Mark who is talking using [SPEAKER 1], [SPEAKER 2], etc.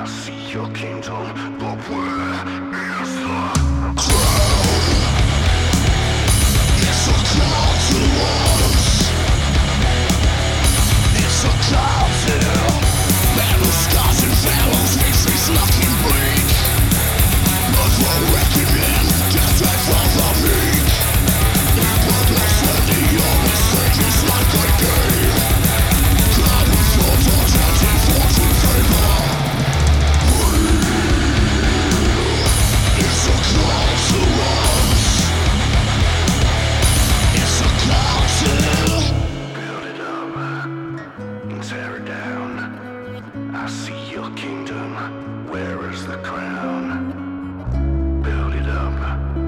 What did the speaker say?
[SPEAKER 1] I see your kingdom, but where is the crown? It's a call to us. It's a call to metal scars and fellows, victories looking bleak. But we're reckoning, death for the meek. It bloodless when the only stage is like a game. God with your torture and fortune favor. It's a call to us. It's a call to build it up and tear it down. I see your kingdom. Where is the crown? Build it up